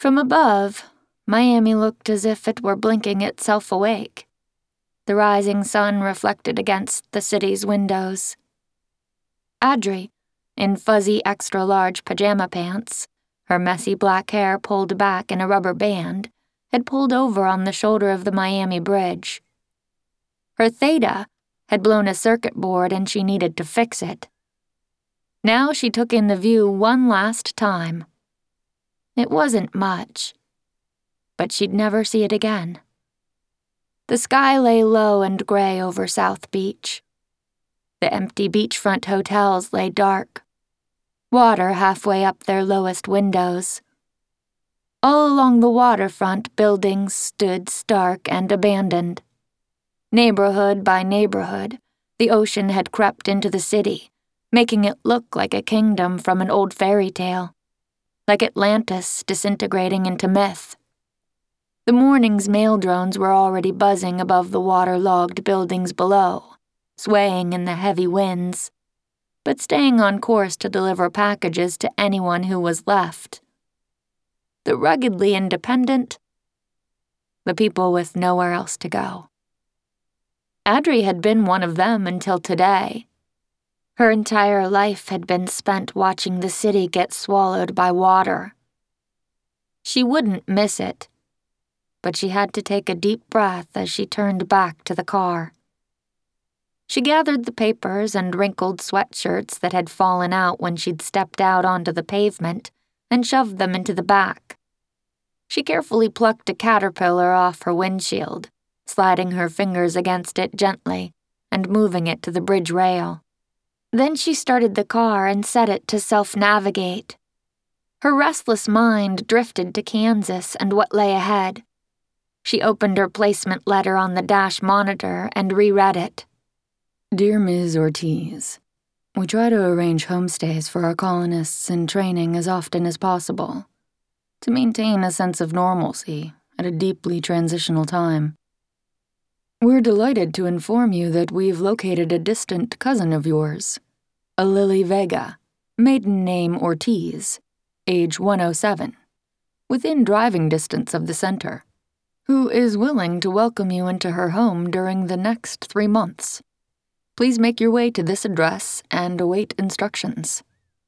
From above, Miami looked as if it were blinking itself awake, the rising sun reflected against the city's windows. Adri, in fuzzy extra-large pajama pants, her messy black hair pulled back in a rubber band, had pulled over on the shoulder of the Miami Bridge. Her Theta had blown a circuit board and she needed to fix it. Now she took in the view one last time. It wasn't much, but she'd never see it again. The sky lay low and gray over South Beach. The empty beachfront hotels lay dark, water halfway up their lowest windows. All along the waterfront, buildings stood stark and abandoned. Neighborhood by neighborhood, the ocean had crept into the city, making it look like a kingdom from an old fairy tale, like Atlantis disintegrating into myth. The morning's mail drones were already buzzing above the waterlogged buildings below, swaying in the heavy winds, but staying on course to deliver packages to anyone who was left. The ruggedly independent, the people with nowhere else to go. Adri had been one of them until today. Her entire life had been spent watching the city get swallowed by water. She wouldn't miss it, but she had to take a deep breath as she turned back to the car. She gathered the papers and wrinkled sweatshirts that had fallen out when she'd stepped out onto the pavement and shoved them into the back. She carefully plucked a caterpillar off her windshield, sliding her fingers against it gently and moving it to the bridge rail. Then she started the car and set it to self-navigate. Her restless mind drifted to Kansas and what lay ahead. She opened her placement letter on the dash monitor and reread it. Dear Ms. Ortiz, we try to arrange homestays for our colonists in training as often as possible, to maintain a sense of normalcy at a deeply transitional time. We're delighted to inform you that we've located a distant cousin of yours, a Lily Vega, maiden name Ortiz, age 107, within driving distance of the center, who is willing to welcome you into her home during the next 3 months. Please make your way to this address and await instructions.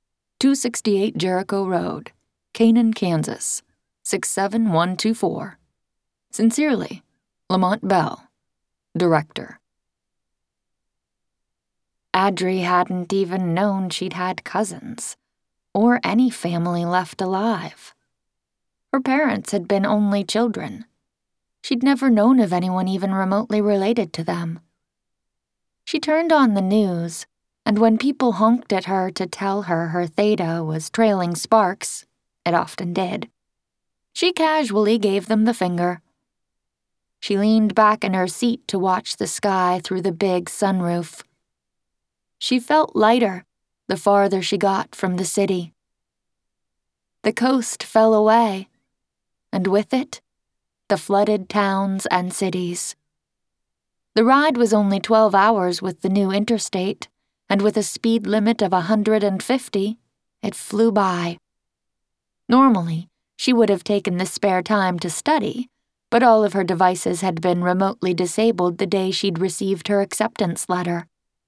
268 Jericho Road, Canaan, Kansas, 67124. Sincerely, Lamont Bell, Director. Adri hadn't even known she'd had cousins, or any family left alive. Her parents had been only children. She'd never known of anyone even remotely related to them. She turned on the news, and when people honked at her to tell her her Theta was trailing sparks, it often did, she casually gave them the finger. She leaned back in her seat to watch the sky through the big sunroof. She felt lighter the farther she got from the city. The coast fell away, and with it, the flooded towns and cities. The ride was only 12 hours with the new interstate, and with a speed limit of 150, it flew by. Normally, she would have taken the spare time to study, but all of her devices had been remotely disabled the day she'd received her acceptance letter.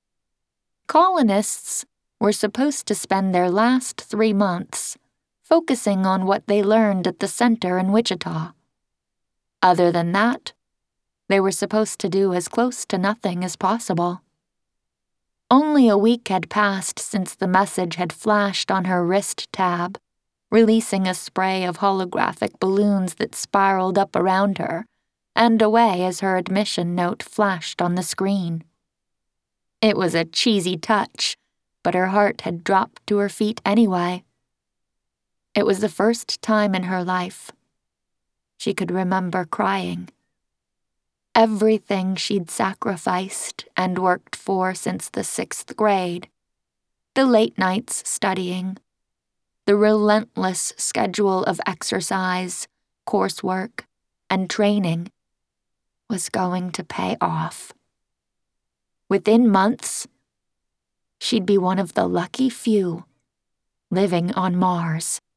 Colonists were supposed to spend their last 3 months focusing on what they learned at the center in Wichita. Other than that, they were supposed to do as close to nothing as possible. Only a week had passed since the message had flashed on her wrist tab, releasing a spray of holographic balloons that spiraled up around her and away as her admission note flashed on the screen. It was a cheesy touch, but her heart had dropped to her feet anyway. It was the first time in her life she could remember crying. Everything she'd sacrificed and worked for since the 6th grade, the late nights studying, the relentless schedule of exercise, coursework, and training, was going to pay off. Within months, she'd be one of the lucky few living on Mars.